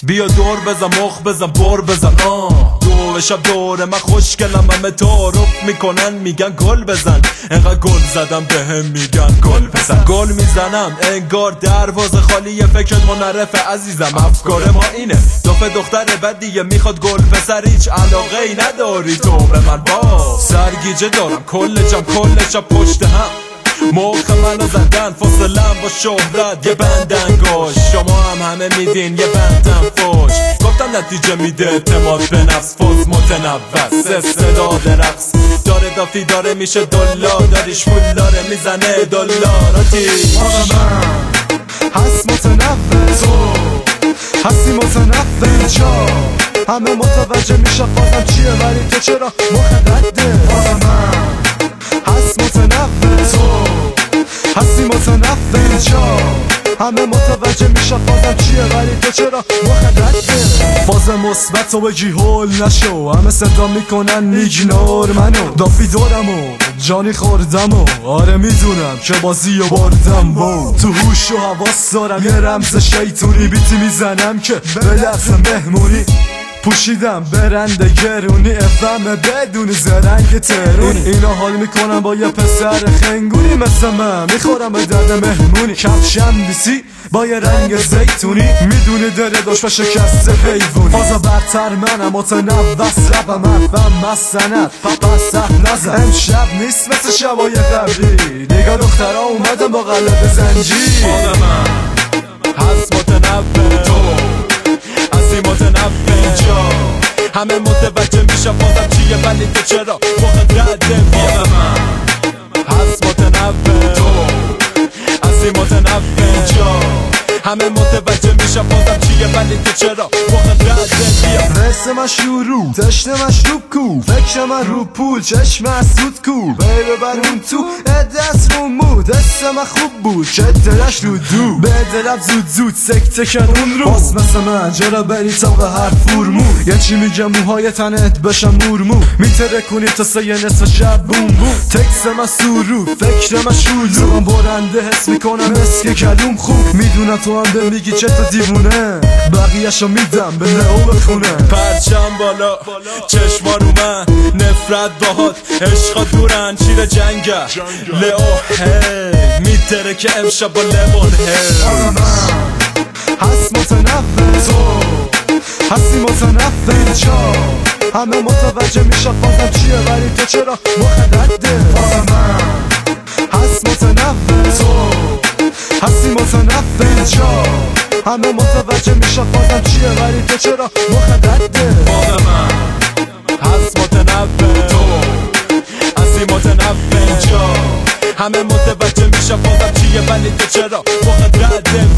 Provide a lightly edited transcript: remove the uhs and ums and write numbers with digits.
بیا دور بزن مخ بزن بر بزن دو شب دور من خوشگلم همه تعارف میکنن میگن گل بزن انقدر گل زدم بهم میگن گل بزن گل میزنم انگار دروازه خالی فکرت منرفه عزیزم افکار ما اینه دختر بدیه میخواد گل پسر هیچ علاقه ای نداری تو به من با سرگیجه دارم کل شب پشت هم مخ منو زدن فاصلم با شهرت یه بند انگاش شما هم همه میدین یه بندم فوش گفتم نتیجه میده اعتماد به نفس فوز متنفس استعداد رقص داره دافی داره میشه دلا داریش پول داره میزنه دلاراتی آقا من هست متنفس تو هستی متنفس جا همه متوجه میشه بازم چیه ولی تو چرا مخدده آقا من هست متنفس تو هستی متنفس جا همه متوجه میشه بازم چیه ولی تو چرا مخدده فاز مثبت تو بگی هول نشو همه صدا میکنن ایگنور منو دافی دورم و جانی خوردم و آره میدونم که بازی و باردم با تو هوش و حواس دارم یه رمز شیطونی بیتی میزنم که به لحظه مهمونی پوشیدم برنده گرونی افهم بدون زرنگ ترونی اینا حال میکنم با یه پسر خنگونی مثل من میخورم به درد مهمونی کفشم بیسی با یه رنگ زیتونی میدونی داره داشت و شکست حیوونی فازا برتر منم متنوس ربم حرفم مسند پس سهل نزن امشب نیست مثل شبای قبلی نگاه دخترها اومدم با قلب زنجیر آقا من هست متنفس تو هستی متنفس جا همه متوجه میشه بازم چیه ولی تو چرا مخدده آقا من هست متنفس تو هستی متنفس جا همه متوجه میشه بازم چیه ولی تو چرا مخدده بیا رس من شروع تشت مشروب کو فکر من رو پول چشم اسود کو بیره بر اون تو دست رو مود دست من خوب بود که دلش رو دو به دلم زود سکته کرد اون رو باز مثل من جرا بری طبق هر فرمو یه چی میگم موهای تنت بشم مورمو میتره کنی تا سه نصف شب بوم بوم تکس من سرو فکر من شلو من برنده حس میکنم اسک کلوم خوب میدونم تو هم به میگی چه تا دیوونه بقیهشو میدم به لئو بخونه پرچم بالا چشما رو من نفرت باهات عشقا دورن چیر جنگه لئو هی میتره که امشب با لمون هی آقا من هست متنفس تو هستی متنفس جا همه متوجه میشه بازم چیه ولی تو چرا مخدده آقا من هست متنفس تو هستی متنفس جا همه متوجه میشه بازم چیه ولی تو چرا مخدده آقا من هست متنفس تو هستی متنفس جا همه متوجه میشه بازم چیه ولی تو چرا مخدده